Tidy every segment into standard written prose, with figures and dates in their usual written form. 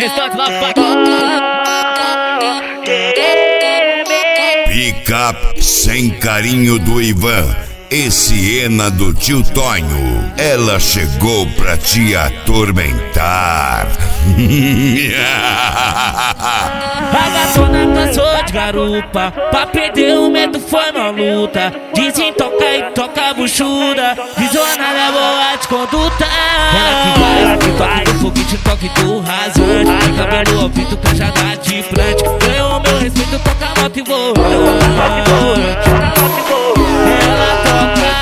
restante lá vai. Picape sem carinho do Ivan e Siena do tio Tonho. Ela chegou pra te atormentar. A gatona cansou de garupa, pra perder o medo foi uma luta. Dizem toca e toca buchuda, visionária boa de conduta. Ela que vai, do foguete, toque do rasante. De cabelo ao pinto, cajada de frente. Ganhou meu respeito, toca moto e voa. Ela toca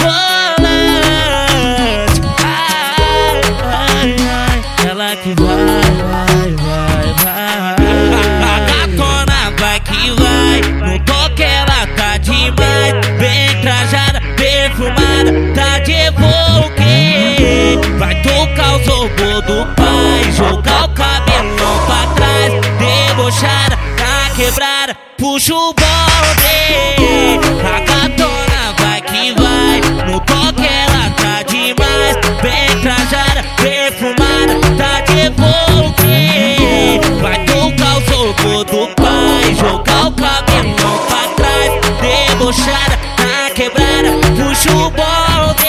volante, ai, ai, ela que vai. A gatona vai que vai, no toque ela tá demais. Bem trajada, perfumada, tá de evoque. Vai tocar os robôs do pai, jogar o cabelão pra trás. Debochada, tá quebrada, puxa o bonde. A gatona vai que vai, no toque ela tá demais. Bem trajada, perfumada, tá de evoque. Vai tocar os robôs do pai, jogar o cabelão pra trás. Debochada, tá quebrada, puxa o bonde.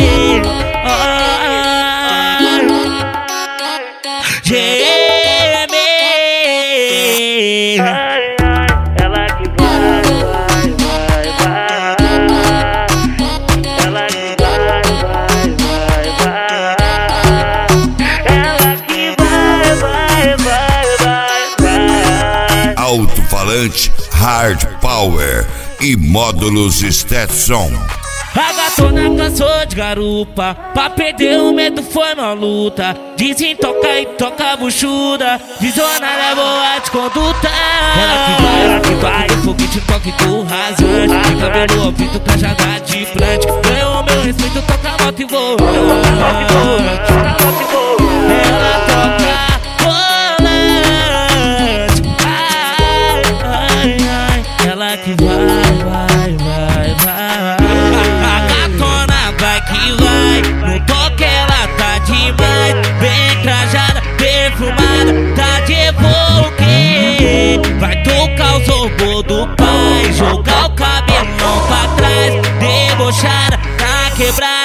Geme. Ela que vai. Ela que vai. Alto-falante Hard Power e módulos Stetson. A gatona cansou de garupa, pra perder o medo foi uma luta. Dizem toca e toca buchuda, visionária boa de conduta. Ela que vai, do foguete, toque do rasante. De cabelo ao pinto, cajada de frente. Ganhou meu respeito, toca moto e voa. Ela toca volante, ai, ai, ela que vai. A gatona vai que vai, no toque ela tá demais. Bem trajada, perfumada, tá de evoque. Vai tocar os robôs do pai, jogar o cabelão pra trás. Debochada, tá quebrada,